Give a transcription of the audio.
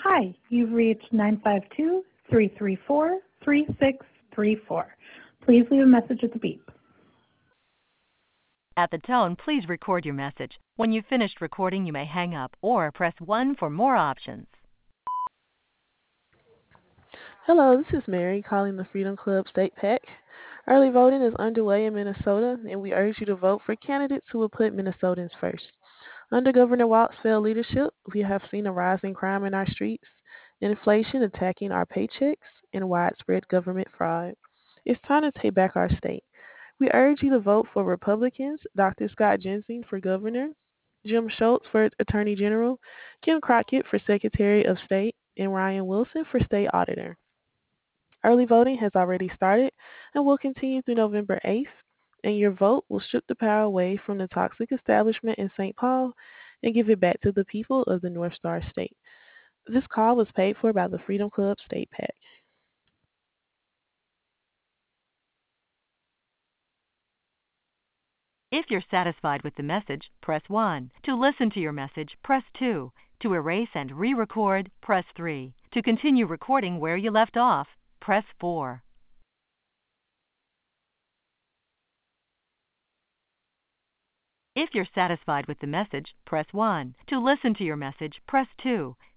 Hi, you've reached 952-334-3634. Please leave a message at the beep. At the tone, please record your message. When you've finished recording, you may hang up or press 1 for more options. Hello, this is Mary calling the Freedom Club State PAC. Early voting is underway in Minnesota, and we urge you to vote for candidates who will put Minnesotans first. Under Governor Walt's failed leadership, we have seen a rise in crime in our streets, inflation attacking our paychecks, and widespread government fraud. It's time to take back our state. We urge you to vote for Republicans, Dr. Scott Jensen for governor, Jim Schultz for attorney general, Kim Crockett for secretary of state, and Ryan Wilson for state auditor. Early voting has already started and will continue through November 8th, and your vote will strip the power away from the toxic establishment in St. Paul and give it back to the people of the North Star State. This call was paid for by the Freedom Club State PAC. If you're satisfied with the message, press 1. To listen to your message, press 2. To erase and re-record, press 3. To continue recording where you left off, press 4. If you're satisfied with the message, press 1. To listen to your message, press 2.